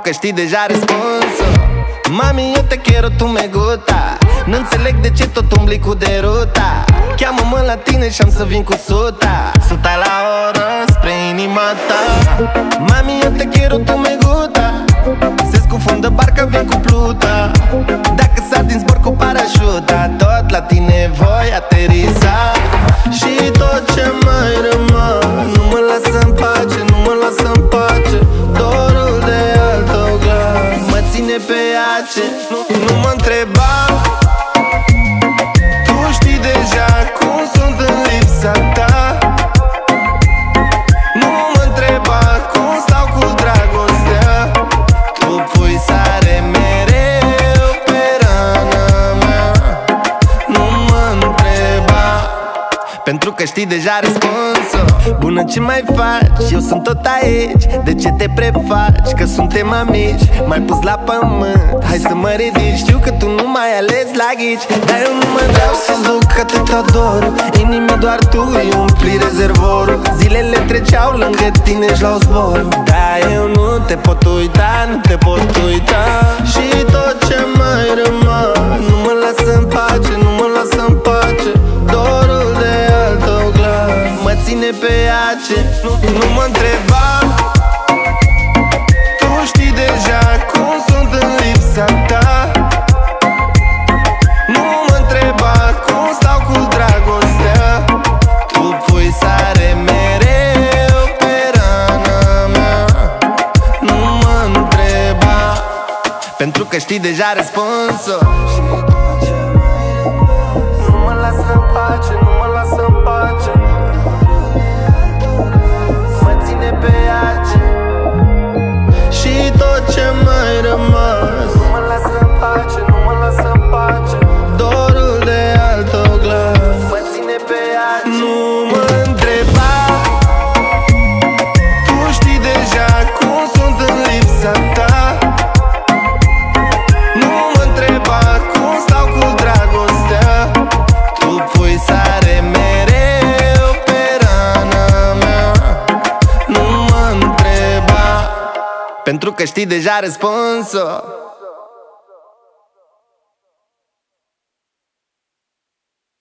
că știi deja răspunsul. Mami, eu te quiero, tu me gusta. N-înțeleg de ce tot umbli cu deruta. Cheamă-mă la tine și am să vin cu 100 la oră spre inima ta. Mami, eu te quiero, tu me gusta. Se scufundă barca, vin cu pluta. Dacă s-ar din zbor cu parașuta, tot la tine voi ateriza. Și tot ce mai rămas nu mă lasă în pace, nu mă lasă în pace. Dorul de autoglas mă ține pe ace. Nu mă întreba, tu știi deja cum sunt în lipsa ta. Nu mă întreba cum stau cu dragostea. Tu pui sare mereu pe rana mea. Nu mă întreba, pentru că știi deja răspunsul. Bună, ce mai faci? Eu sunt tot aici. De ce te prefaci? Că suntem amici. M-ai pus la pământ, hai să mă ridic. Știu că tu nu mai ales la ghici, dar eu nu mă vreau să-ți duc atâta dor. Inimii doar tu îi umpli rezervorul. Zilele treceau lângă tine și la zbor, dar eu nu te pot uita, nu te pot uita. Și tot ce mai rămas nu mă lasă în pace, nu mă lasă în pace. Dorul de autoglas mă ține pe ace. Nu mă întreba, tu știi deja cum sunt în lipsa ta. Nu mă întreba cum stau cu dragostea. Tu pui sare mereu pe rana mea. Nu mă întreba, pentru că știi deja răspunsul. Nu mă lasă în pace, nu mă lasă în pace. Mă ține pe ace. Și tot ce mai rămas nu mă lasă în pace, nu mă lasă în pace. Dorul de autoglas mă ține pe ace. Nu mă întreba, tu știi deja cum sunt în lipsa ta. Nu mă întreba cum stau cu dragostea. Tu pui sare mereu pe rana mea. Nu mă întreba, pentru că știi deja răspunsul.